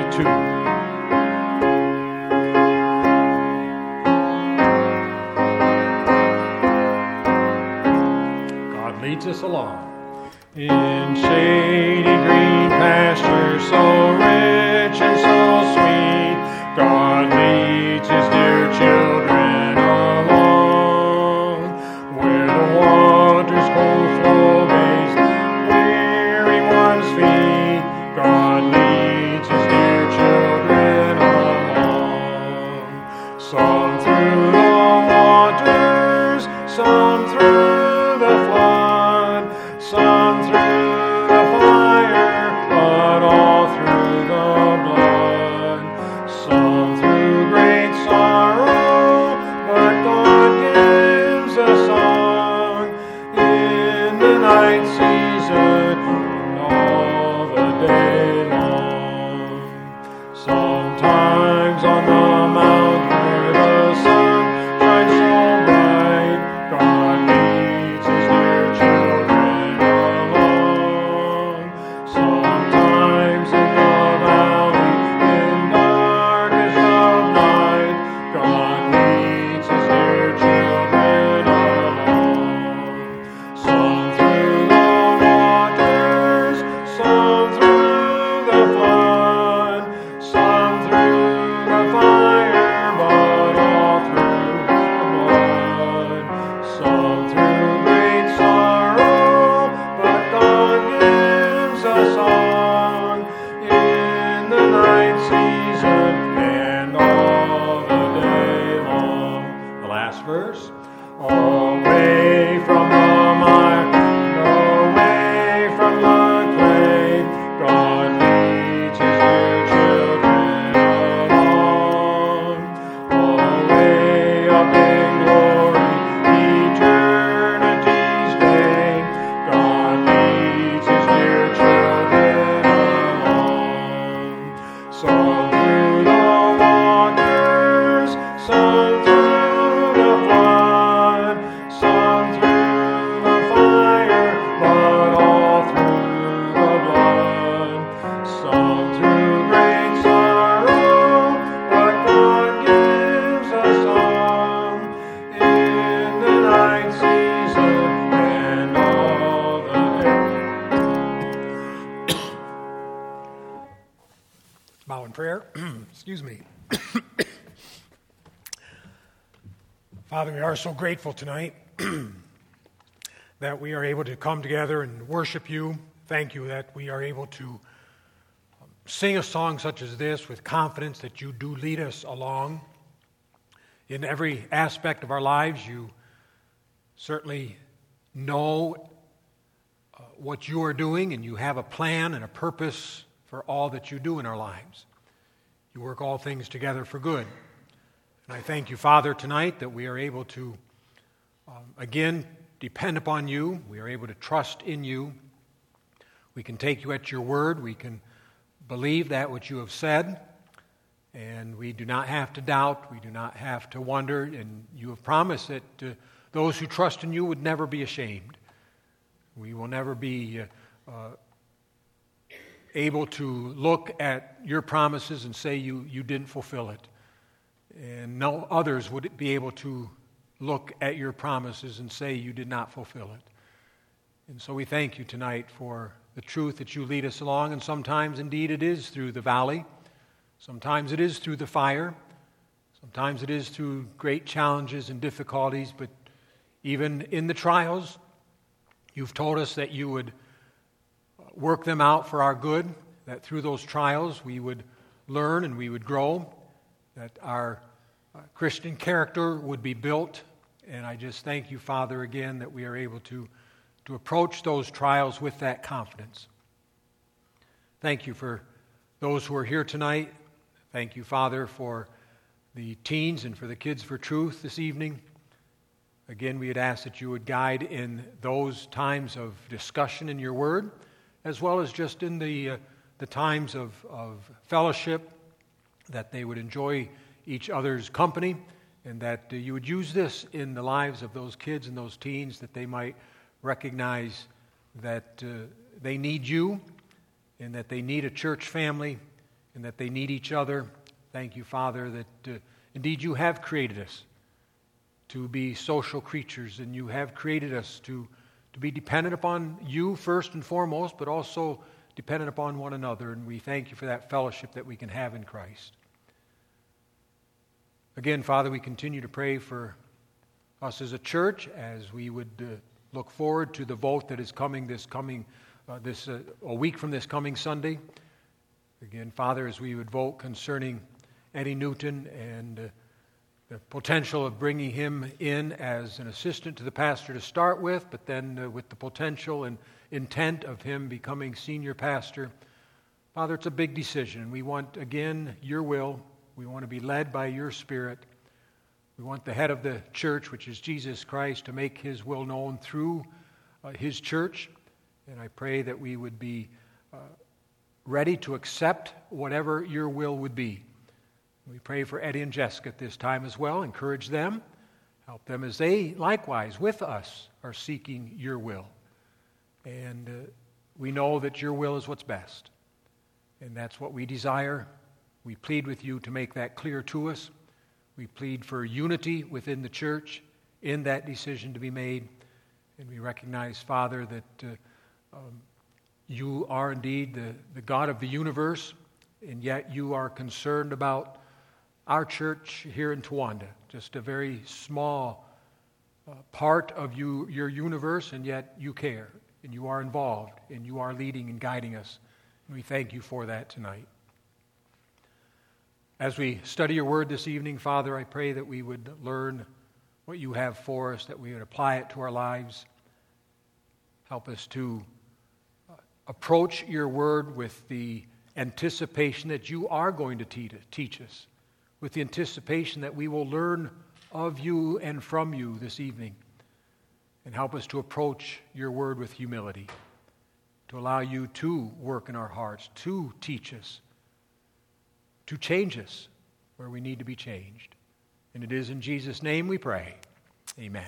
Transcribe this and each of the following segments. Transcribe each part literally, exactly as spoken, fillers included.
twenty-two. God leads us along. In shady green pastures so rich and so sweet, God leads his dear children along. Where the waters cold flow bathe weary one's feet, God leads his dear children along. Some through the waters, some through the flood, some through the fire, but all through the blood. Some through great sorrow, but God gives a song in the night season and all the day long. Sometimes on the mount where the sun shines so bright, God leads his dear children along. Sometimes in the valley, in darkest of night, God leads his dear children along. Some through the waters, some through the flood, some through the fire, but all through the blood. Some through great sorrow, but God gives a song in the night season and all the day long. The last verse. Away from the mire, away from the clay, God leads his dear children along. Away up in glory, eternity's day, God leads his dear children along. Some through the waters, some through the flood, some through the fire, but all through the blood. Some through great sorrow, but God gives a song in the night season and all the day. Bow in prayer. Excuse me. Father, we are so grateful tonight that we are able to come together and worship you. Thank you that we are able to um, sing a song such as this with confidence that you do lead us along. In every aspect of our lives, you certainly know uh, what you are doing, and you have a plan and a purpose for all that you do in our lives. You work all things together for good. And I thank you, Father, tonight that we are able to, um, again, depend upon you. We are able to trust in you. We can take you at your word. We can believe that which you have said. And we do not have to doubt. We do not have to wonder. And you have promised that uh, those who trust in you would never be ashamed. We will never be uh, uh, able to look at your promises and say you, you didn't fulfill it. And no others would be able to look at your promises and say you did not fulfill it. And so we thank you tonight for the truth that you lead us along. And sometimes, indeed, it is through the valley. Sometimes it is through the fire. Sometimes it is through great challenges and difficulties. But even in the trials, you've told us that you would work them out for our good, that through those trials we would learn and we would grow, that our uh, Christian character would be built. And I just thank you, Father, again, that we are able to, to approach those trials with that confidence. Thank you for those who are here tonight. Thank you, Father, for the teens and for the Kids for Truth this evening. Again, we would ask that you would guide in those times of discussion in your word, as well as just in the, uh, the times of, of fellowship, that they would enjoy each other's company, and that uh, you would use this in the lives of those kids and those teens, that they might recognize that uh, they need you, and that they need a church family, and that they need each other. Thank you, Father, that uh, indeed you have created us to be social creatures, and you have created us to, to be dependent upon you first and foremost, but also dependent upon one another, and we thank you for that fellowship that we can have in Christ. Again, Father, we continue to pray for us as a church as we would uh, look forward to the vote that is coming this coming uh, this uh, a week from this coming Sunday. Again, Father, as we would vote concerning Eddie Newton and uh, the potential of bringing him in as an assistant to the pastor to start with, but then uh, with the potential and intent of him becoming senior pastor. Father, it's a big decision. We want, again, your will. We want to be led by your Spirit. We want the head of the church, which is Jesus Christ, to make his will known through uh, his church. And I pray that we would be uh, ready to accept whatever your will would be. We pray for Eddie and Jessica at this time as well. Encourage them. Help them as they, likewise, with us, are seeking your will. And uh, we know that your will is what's best. And that's what we desire. We plead with you to make that clear to us. We plead for unity within the church in that decision to be made. And we recognize, Father, that uh, um, you are indeed the, the God of the universe, and yet you are concerned about our church here in Towanda, just a very small uh, part of you, your universe, and yet you care, and you are involved, and you are leading and guiding us. And we thank you for that tonight. As we study your word this evening, Father, I pray that we would learn what you have for us, that we would apply it to our lives. Help us to uh, approach your word with the anticipation that you are going to te- teach us, with the anticipation that we will learn of you and from you this evening. And help us to approach your word with humility, to allow you to work in our hearts, to teach us, to change us where we need to be changed. And it is in Jesus' name we pray. Amen.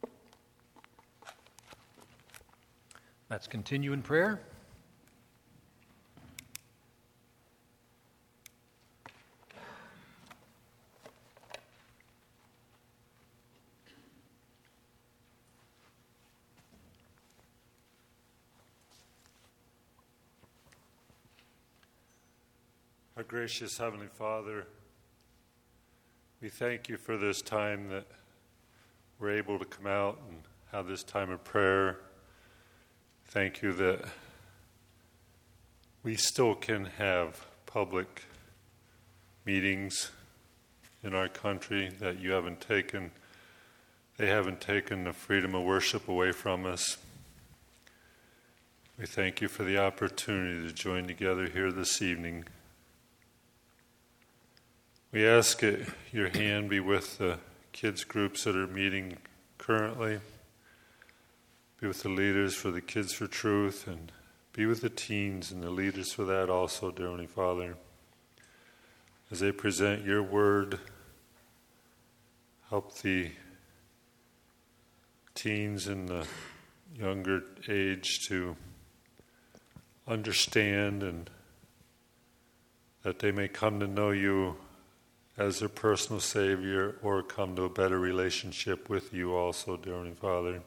Let's continue in prayer. Our gracious Heavenly Father, we thank you for this time that we're able to come out and have this time of prayer. Thank you that we still can have public meetings in our country, that you haven't taken, they haven't taken the freedom of worship away from us. We thank you for the opportunity to join together here this evening. We ask that your hand be with the kids groups that are meeting currently, be with the leaders for the Kids for Truth, and be with the teens and the leaders for that also, dear Heavenly Father. As they present your word, help the teens and the younger age to understand, and that they may come to know you as their personal Savior, or come to a better relationship with you also, dear Heavenly Father.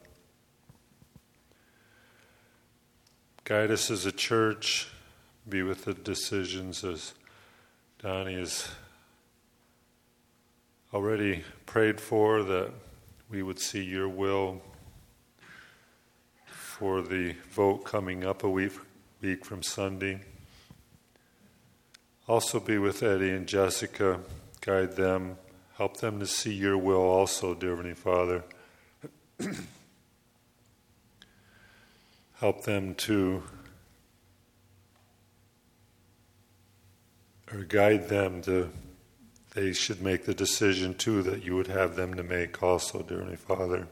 Guide us as a church, be with the decisions as Donnie has already prayed for, that we would see your will for the vote coming up a week, week from Sunday. Also be with Eddie and Jessica. Guide them, help them to see your will also, dear Heavenly Father. Help them to, or guide them to, they should make the decision too that you would have them to make also, dear Heavenly Father.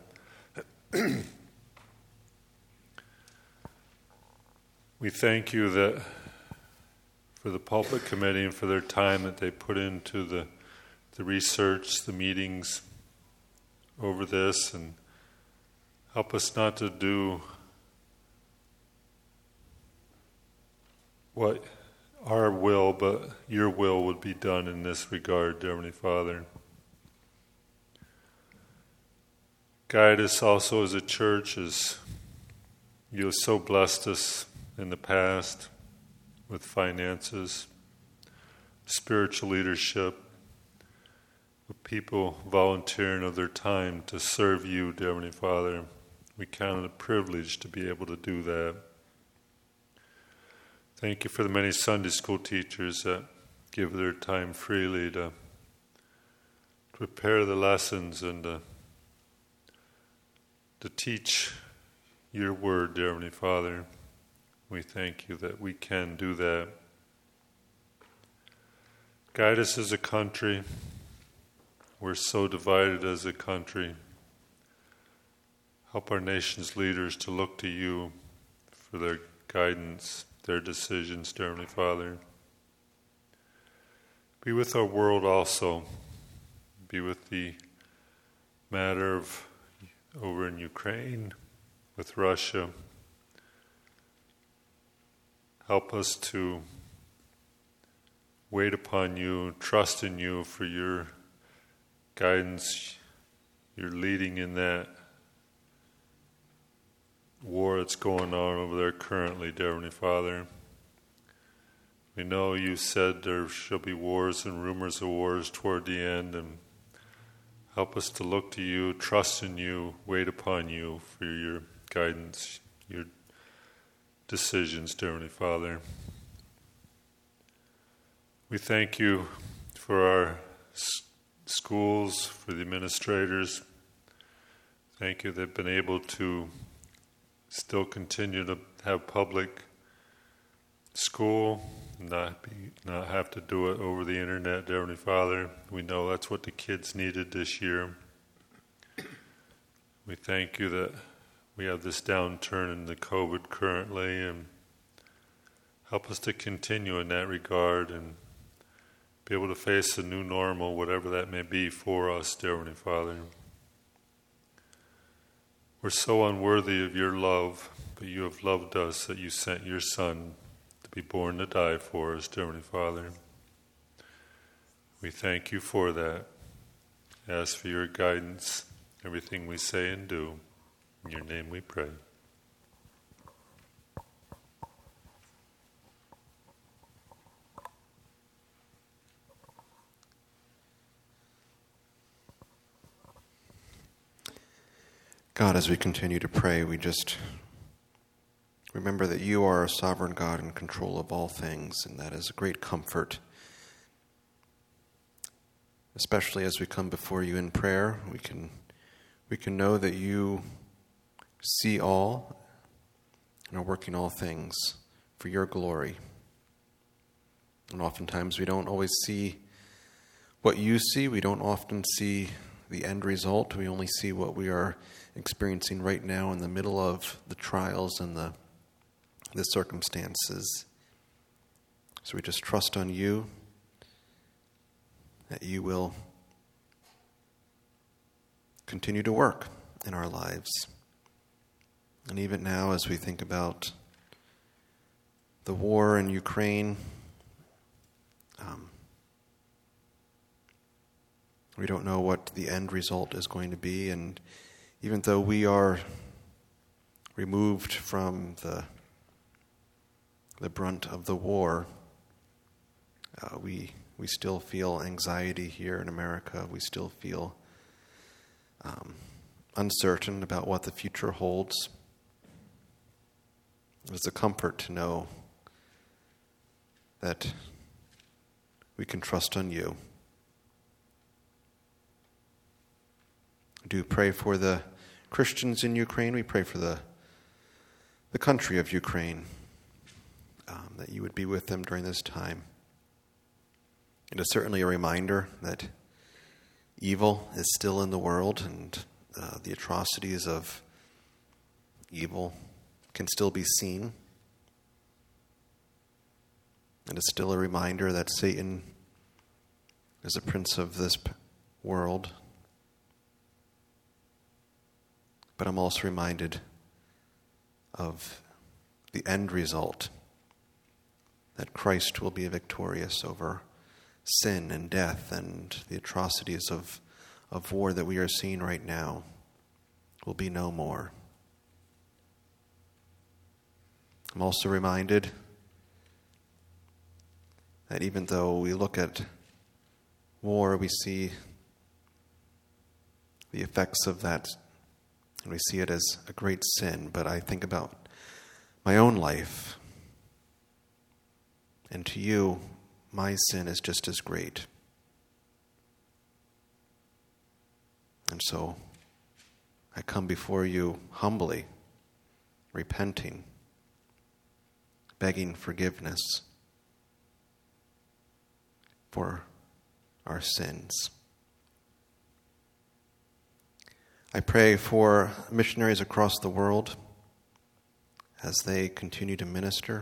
We thank you that for the pulpit committee and for their time that they put into the the research, the meetings over this, and help us not to do what our will, but your will would be done in this regard, dear Heavenly Father. Guide us also as a church, as you have so blessed us in the past with finances, spiritual leadership, with people volunteering of their time to serve you, dear Heavenly Father. We count it a privilege to be able to do that. Thank you for the many Sunday school teachers that give their time freely to prepare the lessons and to, to teach your word, dear Heavenly Father. We thank you that we can do that. Guide us as a country. We're so divided as a country. Help our nation's leaders to look to you for their guidance, their decisions, dear Heavenly Father. Be with our world also. Be with the matter of over in Ukraine, with Russia. Help us to wait upon you, trust in you for your guidance, your leading in that war that's going on over there currently, dear Heavenly Father. We know you said there shall be wars and rumors of wars toward the end, and help us to look to you, trust in you, wait upon you for your guidance, your decisions, dear Heavenly Father. We thank you for our s- schools, for the administrators. Thank you they've been able to still continue to have public school, not be, not have to do it over the internet, dear Heavenly Father. We know that's what the kids needed this year. We thank you that we have this downturn in the COVID currently, and help us to continue in that regard and be able to face the new normal, whatever that may be for us, dear Heavenly Father. We're so unworthy of your love, but you have loved us that you sent your Son to be born to die for us, dear Heavenly Father. We thank you for that. Ask for your guidance, everything we say and do. In your name we pray. God, as we continue to pray, we just remember that you are a sovereign God in control of all things, and that is a great comfort. Especially as we come before you in prayer, we can we can know that you see all and are working all things for your glory. And oftentimes we don't always see what you see. We don't often see the end result. We only see what we are experiencing right now in the middle of the trials and the the circumstances. So we just trust on you, that you will continue to work in our lives. And even now, as we think about the war in Ukraine, um, we don't know what the end result is going to be, and even though we are removed from the the brunt of the war, uh, we we still feel anxiety here in America. We still feel um, uncertain about what the future holds. It's a comfort to know that we can trust on you. Do pray for the Christians in Ukraine. We pray for the the country of Ukraine, um, that you would be with them during this time. It is certainly a reminder that evil is still in the world, and uh, the atrocities of evil can still be seen. And it's still a reminder that Satan is a prince of this world. But I'm also reminded of the end result, that Christ will be victorious over sin and death, and the atrocities of, of war that we are seeing right now will be no more. I'm also reminded that even though we look at war, we see the effects of that, and we see it as a great sin. But I think about my own life, and to you, my sin is just as great. And so I come before you humbly, repenting, begging forgiveness for our sins. I pray for missionaries across the world as they continue to minister.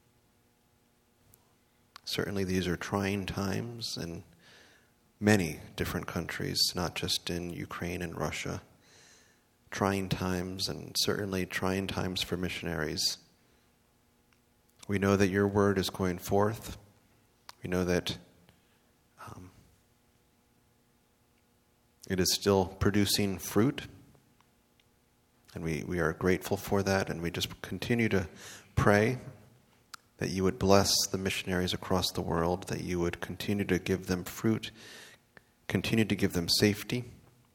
Certainly these are trying times in many different countries, not just in Ukraine and Russia. Trying times, and certainly trying times for missionaries. We know that your word is going forth. We know that um, it is still producing fruit, and we, we are grateful for that, and we just continue to pray that you would bless the missionaries across the world, that you would continue to give them fruit, continue to give them safety,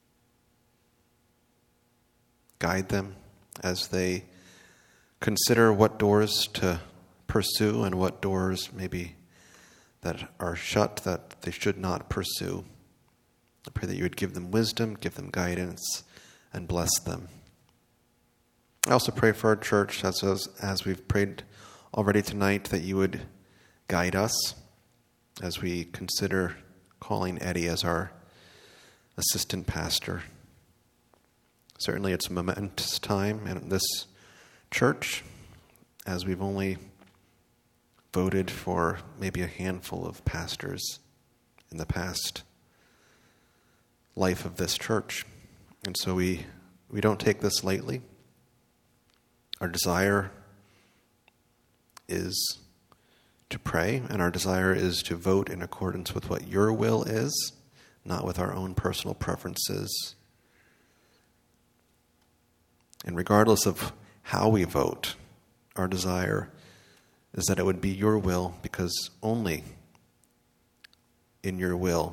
guide them as they consider what doors to pursue and what doors maybe that are shut that they should not pursue. I pray that you would give them wisdom, give them guidance, and bless them. I also pray for our church, as, as, as we've prayed already tonight, that you would guide us as we consider calling Eddie as our assistant pastor. Certainly it's a momentous time in this church, as we've only voted for maybe a handful of pastors in the past life of this church. And so we, we don't take this lightly. Our desire is to pray, and our desire is to vote in accordance with what your will is, not with our own personal preferences. And regardless of how we vote, our desire is that it would be your will, because only in your will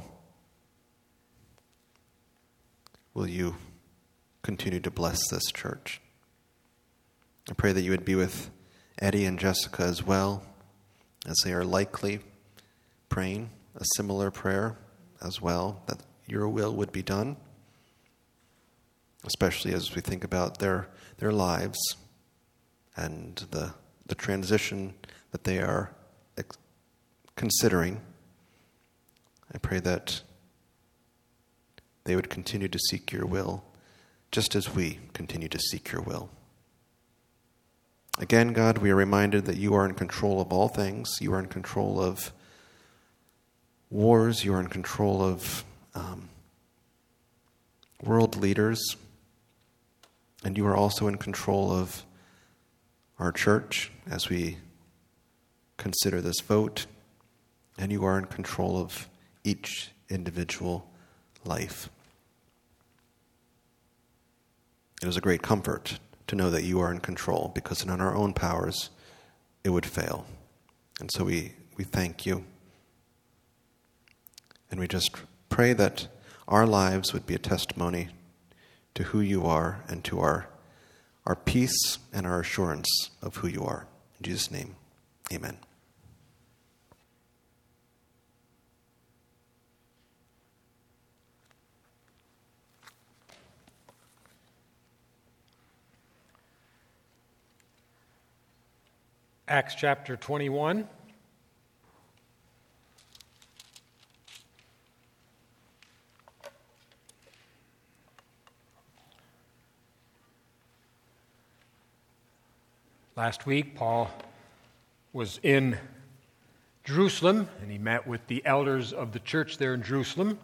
will you continue to bless this church. I pray that you would be with Eddie and Jessica as well, as they are likely praying a similar prayer as well, that your will would be done, especially as we think about their their lives and the the transition that they are ex- considering. I pray that they would continue to seek your will, just as we continue to seek your will. Again, God, we are reminded that you are in control of all things. You are in control of wars. You are in control of um, world leaders. And you are also in control of our church as we consider this vote. And you are in control of each individual life. It is a great comfort to know that you are in control, because in our own powers it would fail. And so we, we thank you. And we just pray that our lives would be a testimony to who you are and to our, our peace and our assurance of who you are. In Jesus' name, amen. Acts chapter twenty-one. Last week, Paul was in Jerusalem, and he met with the elders of the church there in Jerusalem.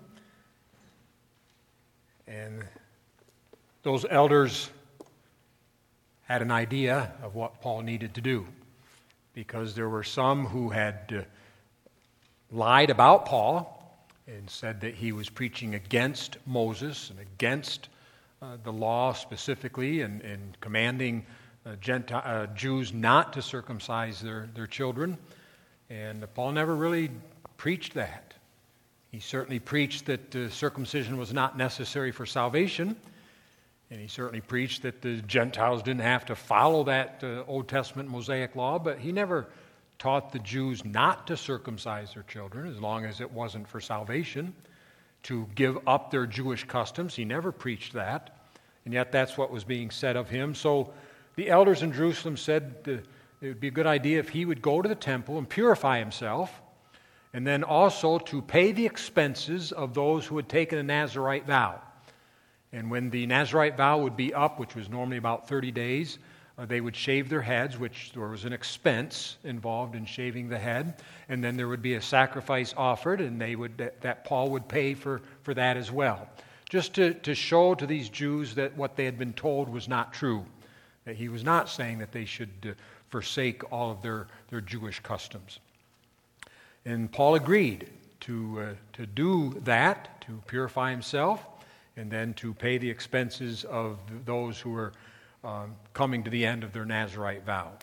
And those elders had an idea of what Paul needed to do. because there were some who had uh, lied about Paul and said that he was preaching against Moses and against uh, the law specifically, and, and commanding uh, Gentile, uh, Jews not to circumcise their, their children. And uh, Paul never really preached that. He certainly preached that uh, circumcision was not necessary for salvation, and he certainly preached that the Gentiles didn't have to follow that uh, Old Testament Mosaic law, but he never taught the Jews not to circumcise their children as long as it wasn't for salvation, to give up their Jewish customs. He never preached that, and yet that's what was being said of him. So the elders in Jerusalem said uh, it would be a good idea if he would go to the temple and purify himself, and then also to pay the expenses of those who had taken a Nazirite vow. And when the Nazirite vow would be up, which was normally about thirty days, uh, they would shave their heads, which there was an expense involved in shaving the head. And then there would be a sacrifice offered, and they would that, that Paul would pay for, for that as well. Just to, to show to these Jews that what they had been told was not true. That he was not saying that they should uh, forsake all of their, their Jewish customs. And Paul agreed to, uh, to do that, to purify himself, and then to pay the expenses of those who were um, coming to the end of their Nazirite vow.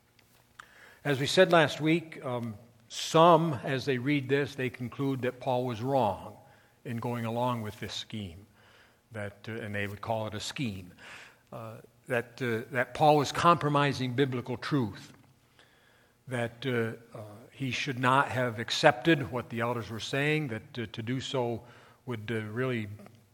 As we said last week, um, some, as they read this, they conclude that Paul was wrong in going along with this scheme, that, uh, and they would call it a scheme, uh, that, uh, that Paul was compromising biblical truth, that uh, uh, he should not have accepted what the elders were saying, that uh, to do so would uh, really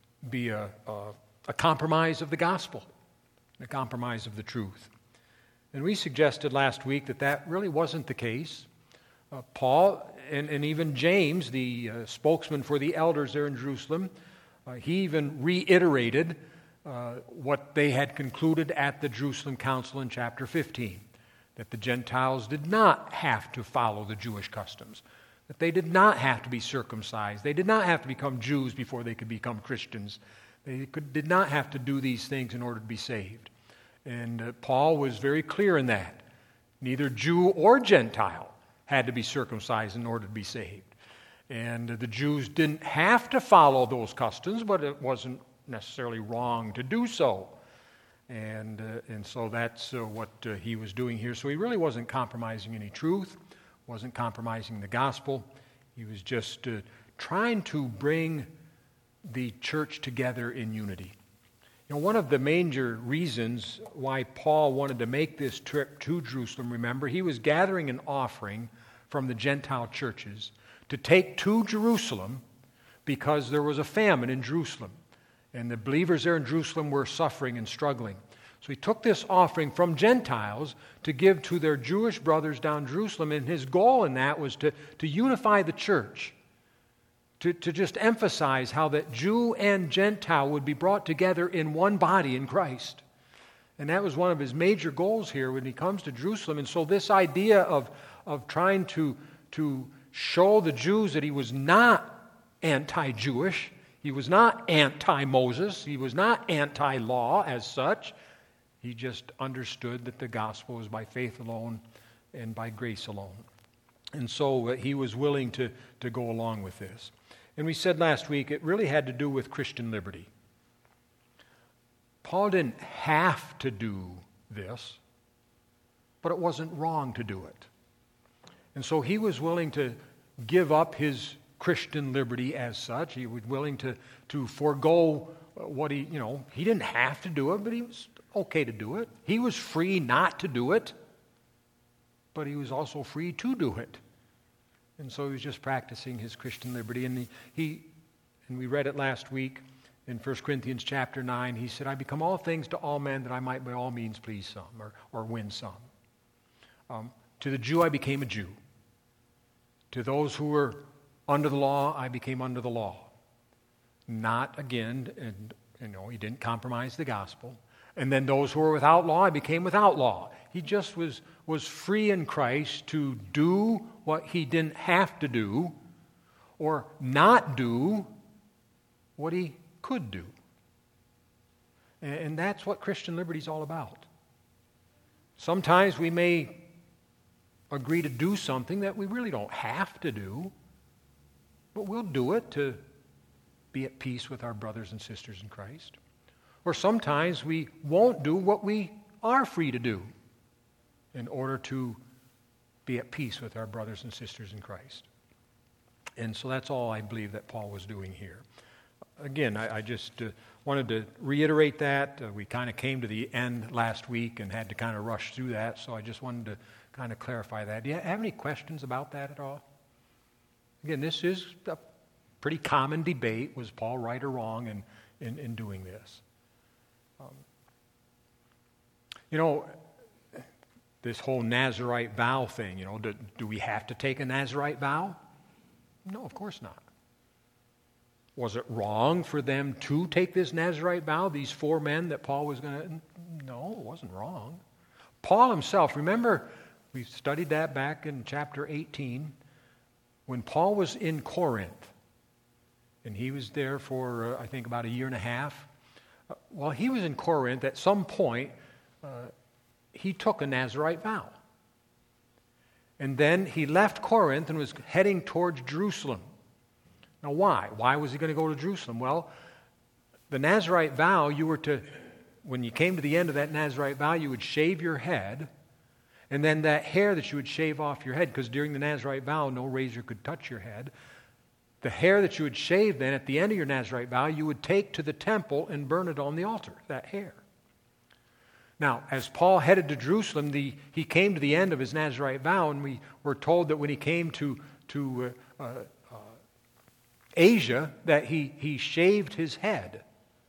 be a, a, a compromise of the gospel, a compromise of the truth. And we suggested last week that that really wasn't the case. Uh, Paul and, and even James, the uh, spokesman for the elders there in Jerusalem, uh, he even reiterated uh, what they had concluded at the Jerusalem Council in chapter fifteen, that the Gentiles did not have to follow the Jewish customs, that they did not have to be circumcised. They did not have to become Jews before they could become Christians. They could, did not have to do these things in order to be saved. And uh, Paul was very clear in that. Neither Jew or Gentile had to be circumcised in order to be saved. And uh, the Jews didn't have to follow those customs, but it wasn't necessarily wrong to do so. And, uh, and so that's uh, what uh, he was doing here. So he really wasn't compromising any truth, wasn't compromising the gospel. He was just uh, trying to bring the church together in unity. You know, one of the major reasons why Paul wanted to make this trip to Jerusalem, remember, he was gathering an offering from the Gentile churches to take to Jerusalem because there was a famine in Jerusalem. And the believers there in Jerusalem were suffering and struggling. So he took this offering from Gentiles to give to their Jewish brothers down Jerusalem, and his goal in that was to, to unify the church, to, to just emphasize how that Jew and Gentile would be brought together in one body in Christ. And that was one of his major goals here when he comes to Jerusalem. And so this idea of, of trying to, to show the Jews that he was not anti-Jewish, he was not anti-Moses, he was not anti-law as such. He just understood that the gospel was by faith alone and by grace alone. And so uh, he was willing to, to go along with this. And we said last week it really had to do with Christian liberty. Paul didn't have to do this, but it wasn't wrong to do it. And so he was willing to give up his Christian liberty as such. He was willing to, to forego what he, you know, he didn't have to do it, but he was okay to do it. He was free not to do it, but he was also free to do it. And so he was just practicing his Christian liberty. And he, he and we read it last week in First Corinthians chapter nine, he said, I become all things to all men that I might by all means please some or, or win some. Um, to the Jew I became a Jew. To those who were under the law, I became under the law. Not again, and you know, he didn't compromise the gospel. And then those who were without law, I became without law. He just was, was free in Christ to do what he didn't have to do, or not do what he could do. And, and that's what Christian liberty is all about. Sometimes we may agree to do something that we really don't have to do, but we'll do it to be at peace with our brothers and sisters in Christ. Or sometimes we won't do what we are free to do in order to be at peace with our brothers and sisters in Christ. And so that's all I believe that Paul was doing here. Again, I, I just uh, wanted to reiterate that. Uh, we kind of came to the end last week and had to kind of rush through that, so I just wanted to kind of clarify that. Do you have any questions about that at all? Again, this is a pretty common debate. Was Paul right or wrong in, in, in doing this? Um, you know, this whole Nazirite vow thing, you know, do, do we have to take a Nazirite vow? No, of course not. Was it wrong for them to take this Nazirite vow, these four men that Paul was going to? No, it wasn't wrong. Paul himself, remember, we studied that back in chapter eighteen, when Paul was in Corinth, and he was there for, uh, I think, about a year and a half. Uh, while he was in Corinth, at some point, uh, he took a Nazirite vow. And then he left Corinth and was heading towards Jerusalem. Now, why? Why was he going to go to Jerusalem? Well, the Nazirite vow, you were to, when you came to the end of that Nazirite vow, you would shave your head, and then that hair that you would shave off your head, because during the Nazirite vow, no razor could touch your head. The hair that you would shave then, at the end of your Nazirite vow, you would take to the temple and burn it on the altar, that hair. Now, as Paul headed to Jerusalem, the, he came to the end of his Nazirite vow, and we were told that when he came to, to uh, uh, Asia, that he, he shaved his head.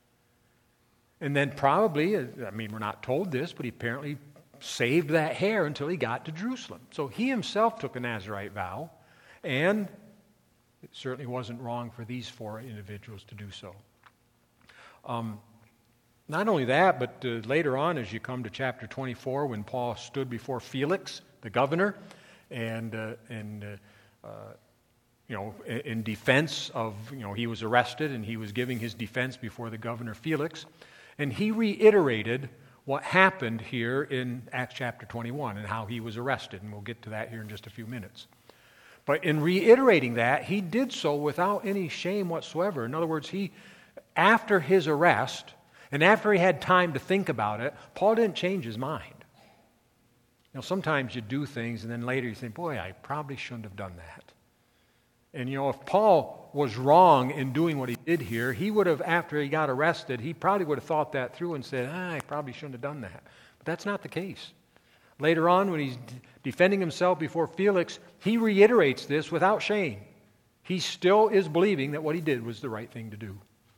And then probably, I mean, we're not told this, but he apparently saved that hair until he got to Jerusalem. So he himself took a Nazirite vow, and it certainly wasn't wrong for these four individuals to do so. Um, not only that, but uh, later on, as you come to chapter twenty-four, when Paul stood before Felix, the governor, and uh, and uh, uh, you know, in, in defense of, you know, he was arrested and he was giving his defense before the governor Felix, and he reiterated what happened here in Acts chapter twenty-one and how he was arrested, and we'll get to that here in just a few minutes. But in reiterating that, he did so without any shame whatsoever. In other words, he, after his arrest, and after he had time to think about it, Paul didn't change his mind. You know, sometimes you do things and then later you think, boy, I probably shouldn't have done that. And you know, if Paul was wrong in doing what he did here, he would have, after he got arrested, he probably would have thought that through and said, ah, I probably shouldn't have done that. But that's not the case. Later on, when he's defending himself before Felix, he reiterates this without shame. He still is believing that what he did was the right thing to do.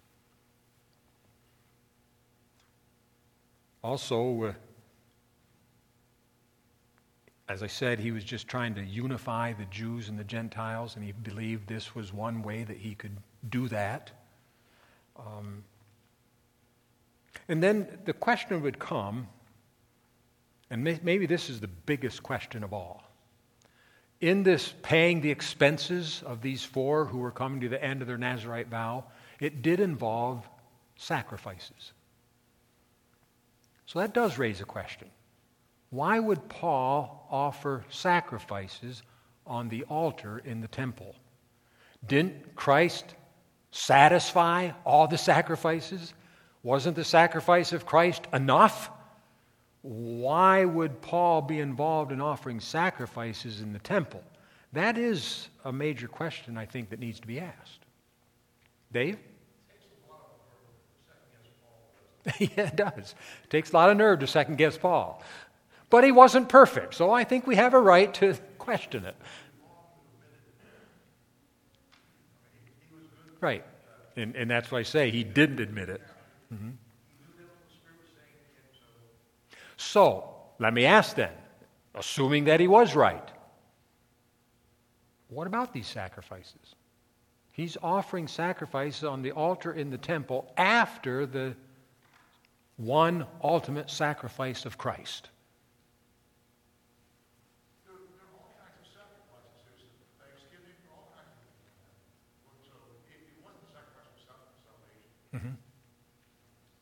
Also, uh, as I said, he was just trying to unify the Jews and the Gentiles, and he believed this was one way that he could do that. Um, and then the question would come, and may, maybe this is the biggest question of all. In this paying the expenses of these four who were coming to the end of their Nazirite vow, it did involve sacrifices. So that does raise a question. Why would Paul offer sacrifices on the altar in the temple? Didn't Christ satisfy all the sacrifices? Wasn't the sacrifice of Christ enough? Why would Paul be involved in offering sacrifices in the temple? That is a major question, I think, that needs to be asked. Dave? Yeah, it does. It takes a lot of nerve to second guess Paul. But he wasn't perfect, so I think we have a right to question it. Right. And, and that's why I say he didn't admit it. Mm-hmm. So, let me ask then, assuming that he was right, what about these sacrifices? He's offering sacrifices on the altar in the temple after the one ultimate sacrifice of Christ. There, there are all kinds of sacrifices. There's Thanksgiving, all kinds of things. So it, it wasn't a sacrifice for salvation.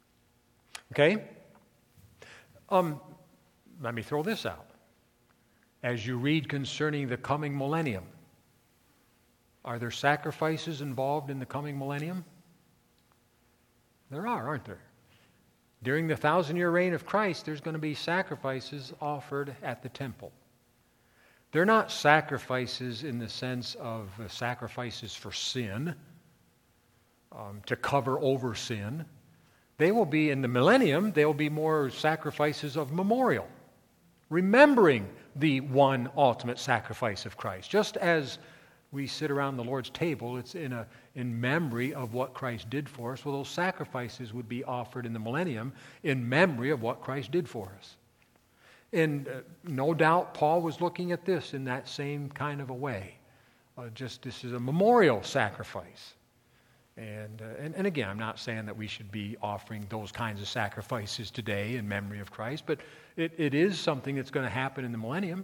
Mm-hmm. Okay? Um, let me throw this out. as you read concerning the coming millennium. Are there sacrifices involved in the coming millennium? There are, aren't there? During the thousand-year reign of Christ, there's going to be sacrifices offered at the temple. They're not sacrifices in the sense of uh, sacrifices for sin, um, to cover over sin. They will be, in the millennium, they will be more sacrifices of memorial, remembering the one ultimate sacrifice of Christ. Just as we sit around the Lord's table, it's in a in memory of what Christ did for us. Well, those sacrifices would be offered in the millennium in memory of what Christ did for us. And uh, no doubt Paul was looking at this in that same kind of a way. Uh, just this is a memorial sacrifice. And, uh, and and again, I'm not saying that we should be offering those kinds of sacrifices today in memory of Christ, but it, it is something that's going to happen in the millennium.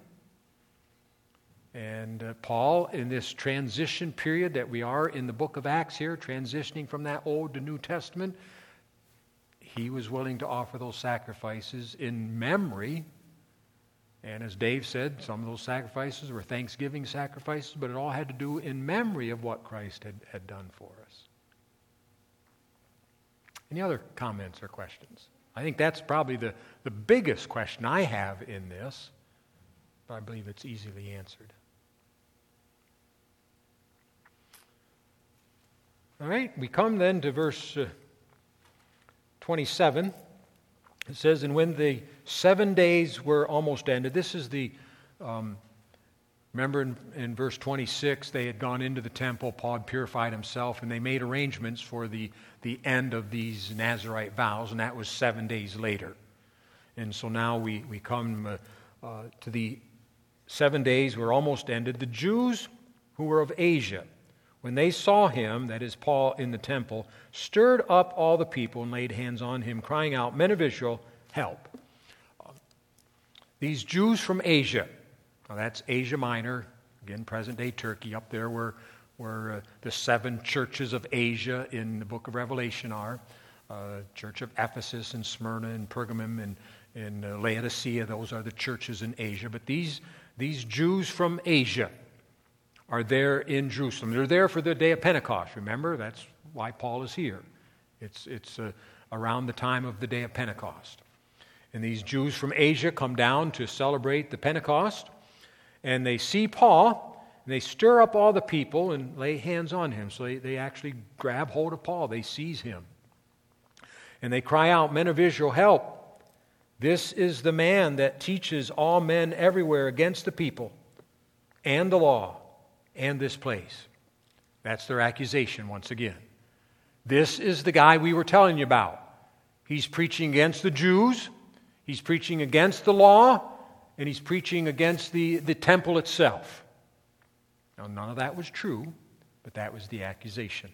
And uh, Paul, in this transition period that we are in the book of Acts here, transitioning from that Old to New Testament, he was willing to offer those sacrifices in memory. And as Dave said, some of those sacrifices were Thanksgiving sacrifices, but it all had to do in memory of what Christ had, had done for us. Any other comments or questions? I think that's probably the, the biggest question I have in this, but I believe it's easily answered. All right, we come then to verse uh, twenty-seven. It says, and when the seven days were almost ended, this is the, um, remember in, in verse twenty-six, they had gone into the temple, Paul had purified himself, and they made arrangements for the, the end of these Nazirite vows, and that was seven days later. And so now we, we come uh, uh, to the seven days were almost ended. The Jews who were of Asia, when they saw him, that is Paul, in the temple, stirred up all the people and laid hands on him, crying out, Men of Israel, help. These Jews from Asia, now that's Asia Minor, again, present-day Turkey, up there where, where uh, the seven churches of Asia in the book of Revelation are, uh, Church of Ephesus and Smyrna and Pergamum and, and uh, Laodicea, those are the churches in Asia. But these, these Jews from Asia are there in Jerusalem. They're there for the day of Pentecost. Remember, that's why Paul is here. It's, it's uh, around the time of the day of Pentecost. And these Jews from Asia come down to celebrate the Pentecost, and they see Paul, and they stir up all the people and lay hands on him. So they, they actually grab hold of Paul. They seize him. And they cry out, Men of Israel, help! This is the man that teaches all men everywhere against the people and the law and this place. That's their accusation once again. This is the guy we were telling you about. He's preaching against the Jews, he's preaching against the law, and he's preaching against the, the temple itself. Now, none of that was true, but that was the accusation.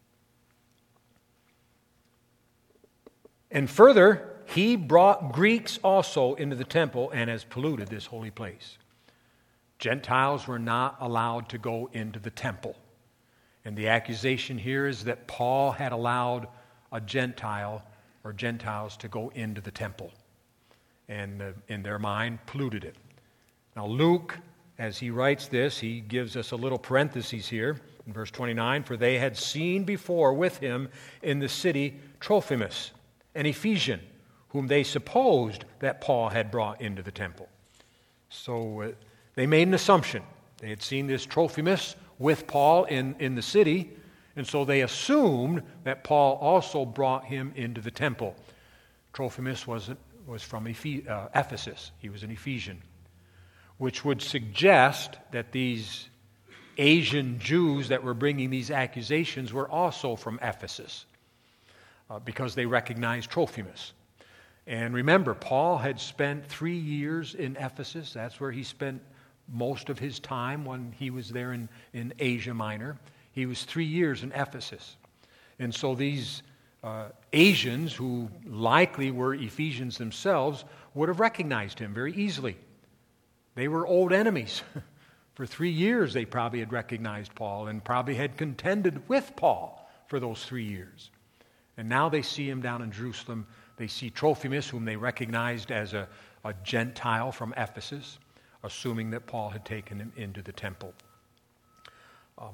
And further, he brought Greeks also into the temple and has polluted this holy place. Gentiles were not allowed to go into the temple. And the accusation here is that Paul had allowed a Gentile or Gentiles to go into the temple. And uh, in their mind, polluted it. Now Luke, as he writes this, he gives us a little parenthesis here in verse twenty-nine. For they had seen before with him in the city Trophimus, an Ephesian, whom they supposed that Paul had brought into the temple. So uh, they made an assumption. They had seen this Trophimus with Paul in, in the city, and so they assumed that Paul also brought him into the temple. Trophimus was, was from Ephes- uh, Ephesus. He was an Ephesian, which would suggest that these Asian Jews that were bringing these accusations were also from Ephesus, uh, because they recognized Trophimus. And remember, Paul had spent three years in Ephesus. That's where he spent most of his time when he was there in, in Asia Minor. He was three years in Ephesus. And so these uh, Asians, who likely were Ephesians themselves, would have recognized him very easily. They were old enemies. For three years they probably had recognized Paul and probably had contended with Paul for those three years. And now they see him down in Jerusalem. They see Trophimus, whom they recognized as a, a Gentile from Ephesus, assuming that Paul had taken him into the temple. Um,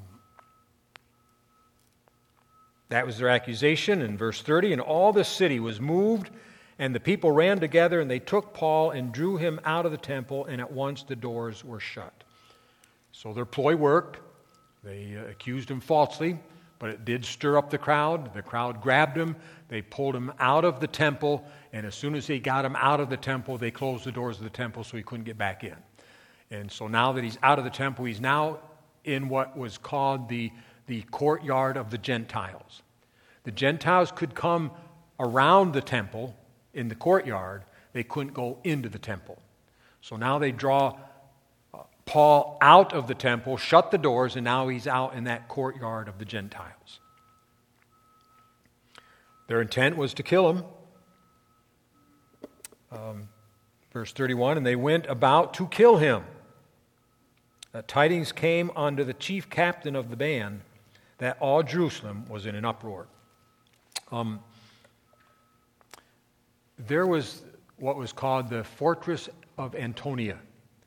that was their accusation in verse thirty. And all the city was moved, and the people ran together, and they took Paul and drew him out of the temple, and at once the doors were shut. So their ploy worked. They uh, accused him falsely, but it did stir up the crowd. The crowd grabbed him. They pulled him out of the temple, and as soon as they got him out of the temple, they closed the doors of the temple so he couldn't get back in. And so now that he's out of the temple, he's now in what was called the, the courtyard of the Gentiles. The Gentiles could come around the temple in the courtyard. They couldn't go into the temple. So now they draw uh, Paul out of the temple, shut the doors, and now he's out in that courtyard of the Gentiles. Their intent was to kill him. Um, verse thirty-one, and they went about to kill him. Uh, tidings came unto the chief captain of the band that all Jerusalem was in an uproar. Um, there was what was called the fortress of Antonia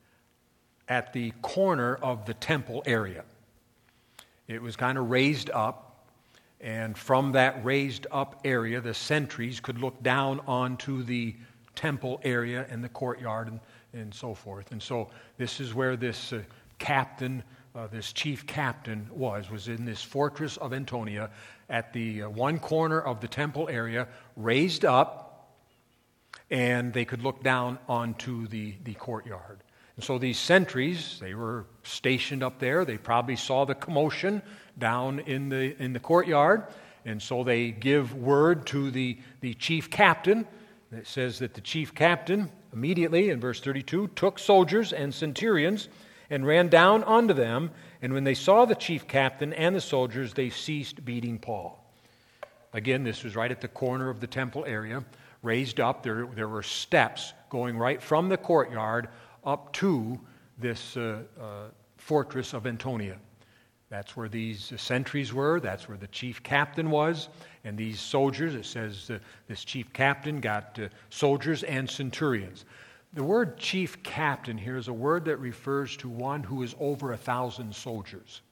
at the corner of the temple area. It was kind of raised up. And from that raised up area, the sentries could look down onto the temple area and the courtyard and, and so forth. And so this is where this uh, captain, uh, this chief captain was, was in this fortress of Antonia at the uh, one corner of the temple area, raised up, and they could look down onto the, the courtyard. And so these sentries, they were stationed up there. They probably saw the commotion down in the in the courtyard, and so they give word to the, the chief captain. It says that the chief captain immediately, in verse thirty-two, took soldiers and centurions and ran down unto them, and when they saw the chief captain and the soldiers, they ceased beating Paul. Again, this was right at the corner of the temple area, raised up. There, there were steps going right from the courtyard up to this uh, uh, fortress of Antonia. That's where these sentries were. That's where the chief captain was. And these soldiers, it says uh, this chief captain got uh, soldiers and centurions. The word chief captain here is a word that refers to one who is over a thousand soldiers.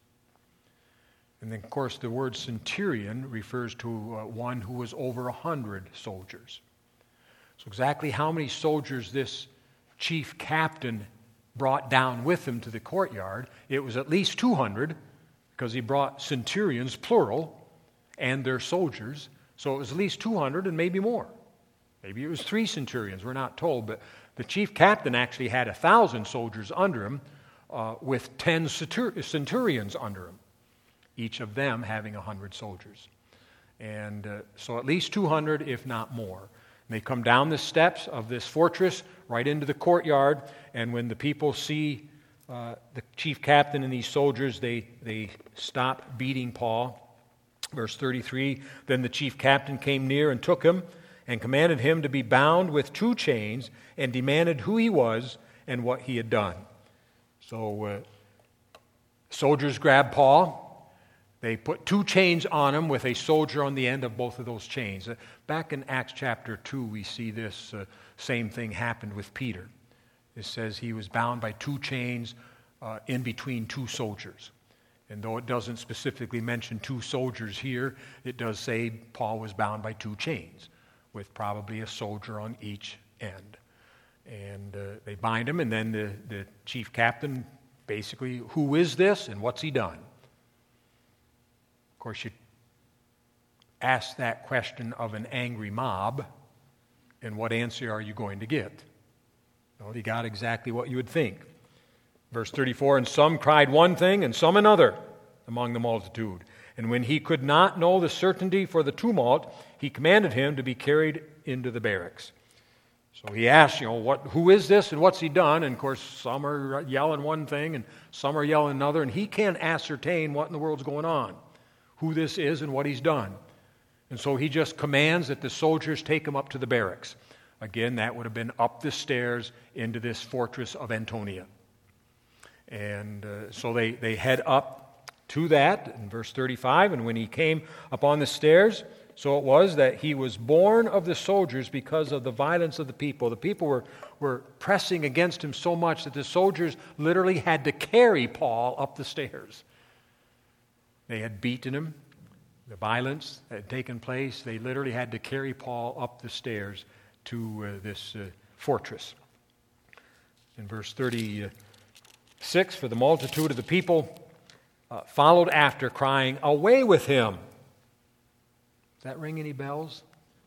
And then, of course, the word centurion refers to uh, one who was over a hundred soldiers. So exactly how many soldiers this chief captain brought down with him to the courtyard, it was at least two hundred, because he brought centurions, plural, and their soldiers. So it was at least two hundred and maybe more. Maybe it was three centurions, we're not told, but the chief captain actually had a thousand soldiers under him uh, with ten centurions under him, each of them having a hundred soldiers. And uh, so at least two hundred, if not more. And they come down the steps of this fortress right into the courtyard, and when the people see uh, the chief captain and these soldiers, they, they stop beating Paul. Verse thirty-three, then the chief captain came near and took him and commanded him to be bound with two chains and demanded who he was and what he had done. So uh, soldiers grabbed Paul. They put two chains on him with a soldier on the end of both of those chains. Uh, back in Acts chapter two, we see this uh, same thing happened with Peter. It says he was bound by two chains uh, in between two soldiers. And though it doesn't specifically mention two soldiers here, it does say Paul was bound by two chains with probably a soldier on each end. And uh, they bind him, and then the, the chief captain basically, who is this and what's he done? Of course, you ask that question of an angry mob, and what answer are you going to get? Well, he got exactly what you would think. Verse thirty-four, and some cried one thing, and some another among the multitude. And when he could not know the certainty for the tumult, he commanded him to be carried into the barracks. So he asked, you know, what, who is this and what's he done? And of course, some are yelling one thing and some are yelling another, and he can't ascertain what in the world's going on, who this is and what he's done. And so he just commands that the soldiers take him up to the barracks. Again, that would have been up the stairs into this fortress of Antonia. And uh, so they, they head up to that in verse thirty-five. And when he came upon the stairs, So it was that he was born of the soldiers because of the violence of the people. The people were, were pressing against him so much that the soldiers literally had to carry Paul up the stairs. They had beaten him. The violence that had taken place, they literally had to carry Paul up the stairs to uh, this uh, fortress. In verse thirty-six, for the multitude of the people uh, followed after, crying, "Away with him!" Does that ring any bells?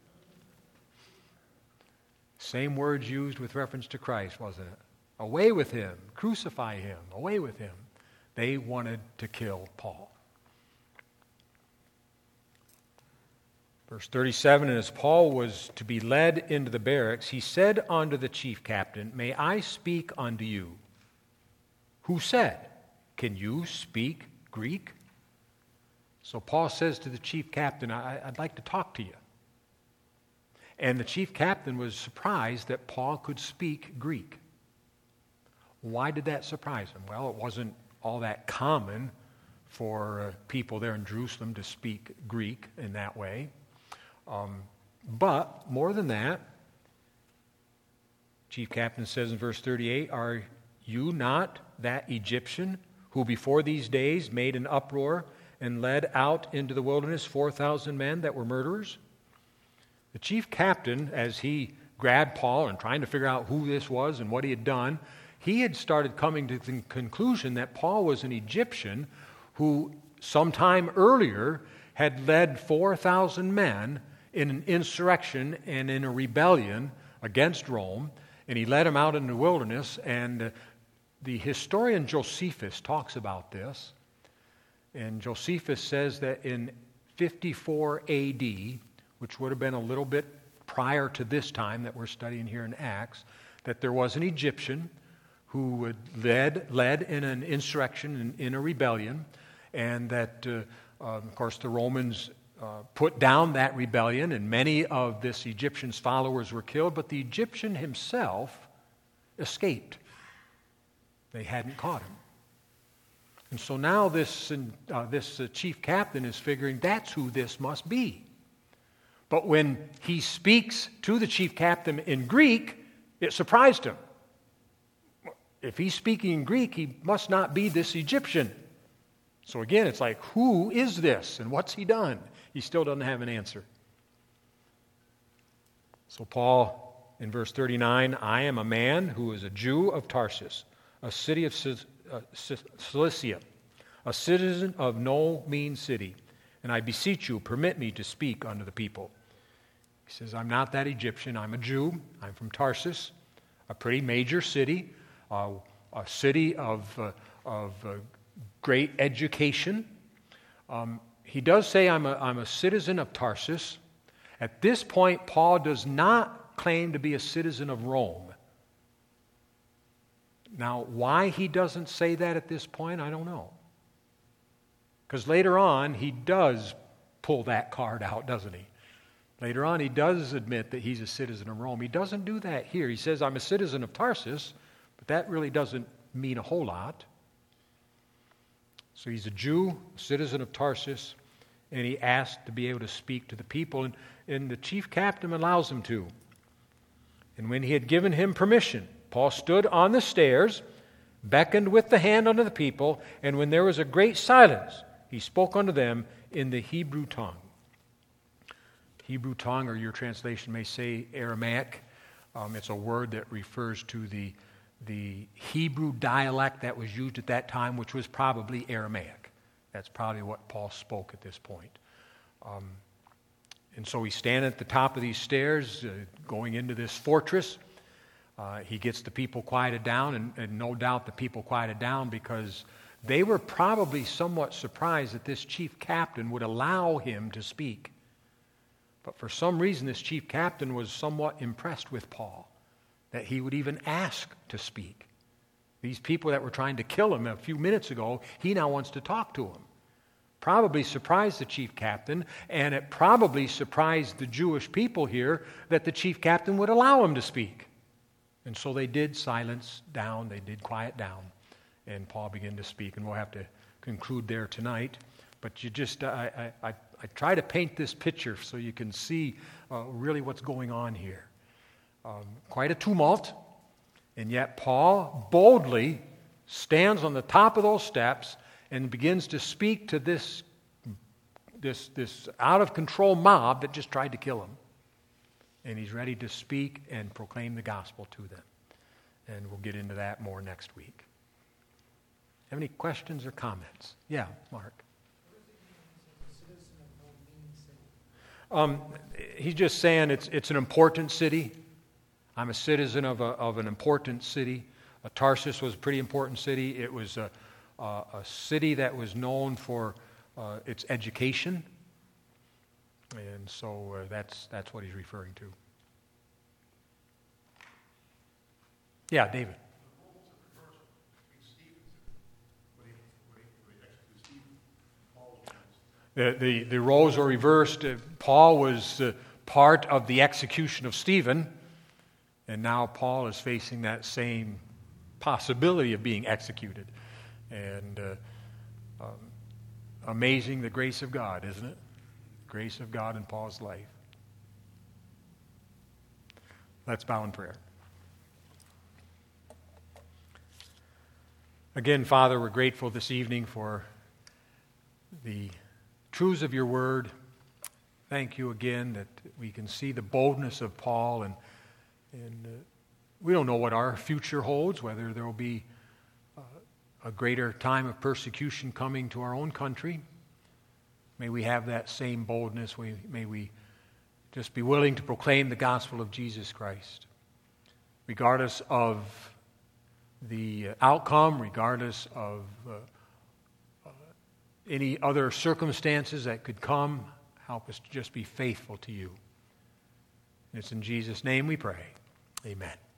Same words used with reference to Christ, wasn't it? Away with him, crucify him, away with him. They wanted to kill Paul. Verse thirty-seven, and as Paul was to be led into the barracks, he said unto the chief captain, "May I speak unto you?" Who said, "Can you speak Greek?" So Paul says to the chief captain, I, I'd like to talk to you. And the chief captain was surprised that Paul could speak Greek. Why did that surprise him? Well, it wasn't all that common for uh, people there in Jerusalem to speak Greek in that way. Um, but more than that, chief captain says in verse thirty-eight, "Are you not that Egyptian who before these days made an uproar and led out into the wilderness four thousand men that were murderers?" The chief captain, as he grabbed Paul and trying to figure out who this was and what he had done, he had started coming to the conclusion that Paul was an Egyptian who sometime earlier had led four thousand men in an insurrection and in a rebellion against Rome, and he led them out in the wilderness. And uh, the historian Josephus talks about this. And Josephus says that in fifty-four A D, which would have been a little bit prior to this time that we're studying here in Acts, that there was an Egyptian who led, led in an insurrection, in, in a rebellion, and that, uh, uh, of course, the Romans uh, put down that rebellion, and many of this Egyptian's followers were killed, but the Egyptian himself escaped. They hadn't caught him. And so now this, uh, this uh, chief captain is figuring that's who this must be. But when he speaks to the chief captain in Greek, it surprised him. If he's speaking in Greek, he must not be this Egyptian. So again, it's like, who is this and what's he done? He still doesn't have an answer. So Paul, in verse thirty-nine, "I am a man who is a Jew of Tarsus, a city of Cilicia, a citizen of no mean city, and I beseech you, permit me to speak unto the people." He says, I'm not that Egyptian. I'm a Jew. I'm from Tarsus, a pretty major city, uh, a city of, uh, of uh, great education. Um, he does say, I'm a, I'm a citizen of Tarsus. At this point, Paul does not claim to be a citizen of Rome. Now, why he doesn't say that at this point, I don't know. Because later on, he does pull that card out, doesn't he? Later on, he does admit that he's a citizen of Rome. He doesn't do that here. He says, I'm a citizen of Tarsus, but that really doesn't mean a whole lot. So he's a Jew, a citizen of Tarsus, and he asked to be able to speak to the people, and, and the chief captain allows him to. And when he had given him permission, Paul stood on the stairs, beckoned with the hand unto the people, and when there was a great silence, he spoke unto them in the Hebrew tongue. Hebrew tongue, or your translation may say Aramaic. Um, it's a word that refers to the, the Hebrew dialect that was used at that time, which was probably Aramaic. That's probably what Paul spoke at this point. Um, and so he's standing at the top of these stairs, uh, going into this fortress. Uh, he gets the people quieted down, and, and no doubt the people quieted down because they were probably somewhat surprised that this chief captain would allow him to speak. But for some reason, this chief captain was somewhat impressed with Paul, that he would even ask to speak. These people that were trying to kill him a few minutes ago, he now wants to talk to them. Probably surprised the chief captain, and it probably surprised the Jewish people here that the chief captain would allow him to speak. And so they did silence down, they did quiet down, and Paul began to speak, and we'll have to conclude there tonight. But you just, I, I, I, I try to paint this picture so you can see uh, really what's going on here. Um, quite a tumult, and yet Paul boldly stands on the top of those steps and begins to speak to this, this, this out-of-control mob that just tried to kill him. And he's ready to speak and proclaim the gospel to them. And we'll get into that more next week. Have any questions or comments? Yeah, Mark. Um, he's just saying it's it's an important city. I'm a citizen of a, of an important city. Uh, Tarsus was a pretty important city. It was a, a, a city that was known for uh, its education. And so uh, that's that's what he's referring to. Yeah, David. The, the, the roles are reversed. Uh, Paul was uh, part of the execution of Stephen, and now Paul is facing that same possibility of being executed. And uh, um, amazing the grace of God, isn't it? Grace of God in Paul's life. Let's bow in prayer. Again, Father, we're grateful this evening for the truths of your word. Thank you again that we can see the boldness of Paul, and, and uh, we don't know what our future holds, whether there will be uh, a greater time of persecution coming to our own country. May we have that same boldness. We, may we just be willing to proclaim the gospel of Jesus Christ, regardless of the outcome, regardless of uh, uh, any other circumstances that could come. Help us to just be faithful to you. It's in Jesus' name we pray. Amen.